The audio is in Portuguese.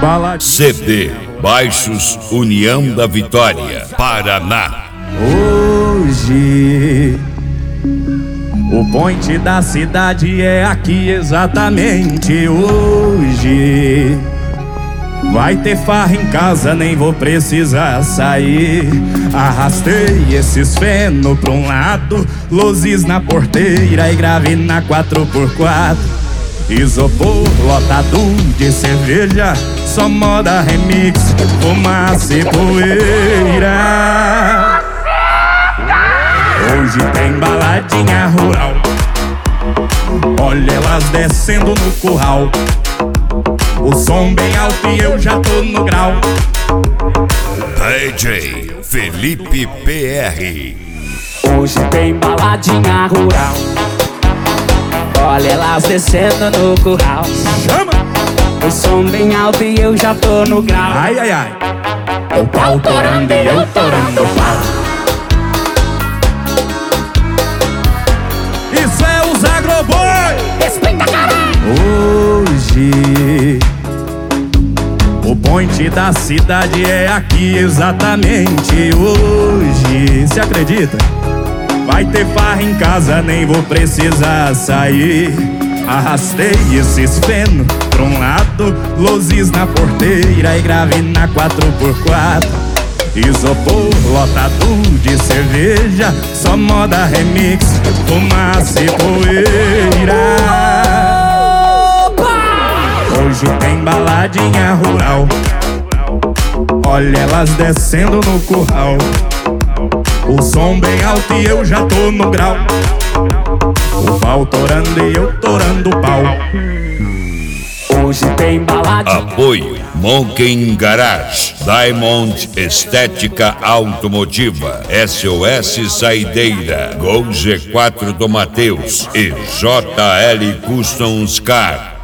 CD Baixos União da Vitória, Paraná. Hoje o point da cidade é aqui exatamente hoje. Vai ter farra em casa, nem vou precisar sair. Arrastei esses feno pra um lado, luzes na porteira e grave na 4x4. Isopor lotado de cerveja, só moda remix, fumaça e poeira. Hoje tem baladinha rural, olha elas descendo no curral. O som bem alto e eu já tô no grau. DJ Felipe PR. Hoje tem baladinha rural, olha elas descendo no curral. Chama! O som bem alto e eu já tô no grau. Ai, ai, ai. O pau torando e eu torando o pau. Isso é os Agroboi. Respeita, caralho! Hoje o point da cidade é aqui exatamente hoje. Cê acredita? Vai ter farra em casa, nem vou precisar sair. Arrastei esses feno pra um lado, luzes na porteira e grave na 4x4. Isopor lotado de cerveja, só moda remix, fumaça e poeira. Hoje tem baladinha rural, olha elas descendo no curral. O som bem alto e eu já tô no grau. O pau torando e eu torando o pau. Hoje tem baladinha. Apoio Monkey Garage, Diamond Estética Automotiva, SOS Saideira, Gol G4 do Mateus e JL Customs Car.